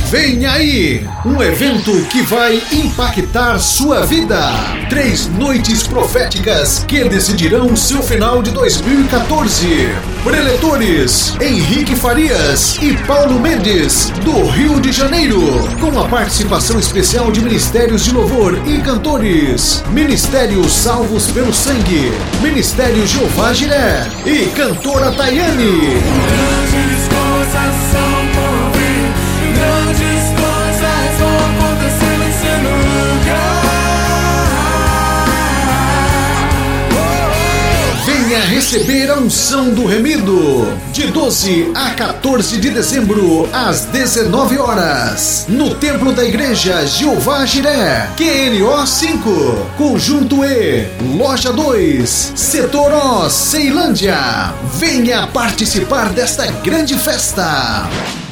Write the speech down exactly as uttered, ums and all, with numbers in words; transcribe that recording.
Vem aí, um evento que vai impactar sua vida. Três noites proféticas que decidirão seu final de dois mil e quatorze. Preletores, Henrique Farias e Paulo Mendes, do Rio de Janeiro, com a participação especial de Ministérios de Louvor e cantores, Ministério Salvos pelo Sangue, Ministério Jeová Jiré e cantora Tayane. Grandes coisas são por vir, grandes coisas vão acontecer nesse lugar. Venha receber a unção do remido, de doze a quatorze de dezembro, às dezenove horas, no Templo da Igreja Jeová Jiré, Q N O cinco, Conjunto E, Loja dois, Setor O, Ceilândia. Venha participar desta grande festa.